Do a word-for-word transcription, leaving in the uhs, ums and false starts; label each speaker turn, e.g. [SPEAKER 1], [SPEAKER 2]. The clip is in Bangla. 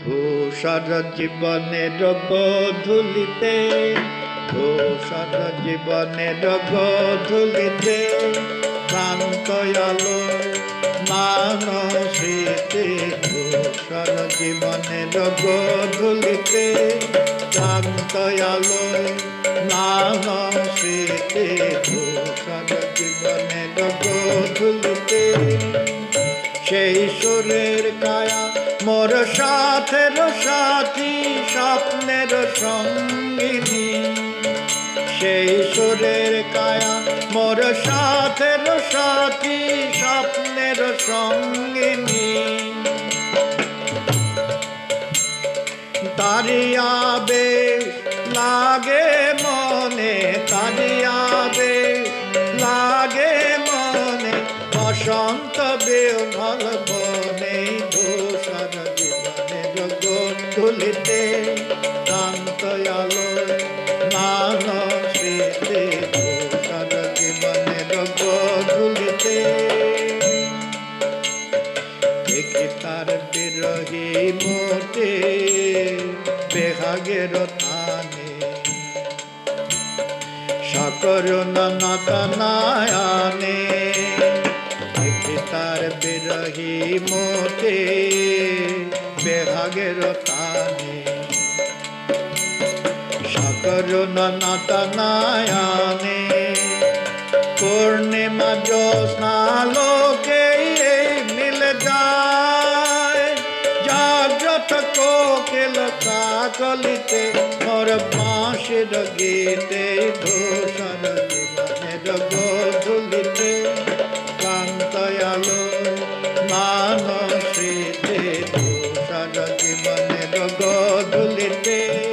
[SPEAKER 1] ধূসর জীবনের গোধূলিতে, ধূসর জীবনের গোধূলিতে ক্লান্ত আলো মানসীতে, ধূসর জীবনের গোধূলিতে ক্লান্ত আলো মানসীতে, ধূসর জীবনের গোধূলিতে সেই সুরের কায়া মোর সাথের সাথী, স্বপ্নের সঙ্গিনী। সেই সুরের কায়া মোর সাথের সাথী, স্বপ্নের সঙ্গিনী। তারিয়া বেশ লাগে মনে, তারিয়া বেশ লাগে মনে, বসন্ত বিমল বনে, ধূসর জীবনের গোধূলিতে ক্লান্ত আলোয় মানসীতে, ধূসর জীবনের গোধূলিতে দেখি তার বিরহী মোটে বেহাগের থানে, সকরুণ নতনায়নে দেখি তার বিরহী মোটে বেহাগের থানে, সকরুণ নতনায়নে পূর্ণিমা জ্যোৎস্না লোকে মিলে যায়, জাগ্রত কোকিল কাকলিতে মোর বাঁশির গীতে, ধূসর জীবনের গোধূলিতে ক্লান্ত আলো মানসীতে, ধূসর জীবনের গোধূলিতে।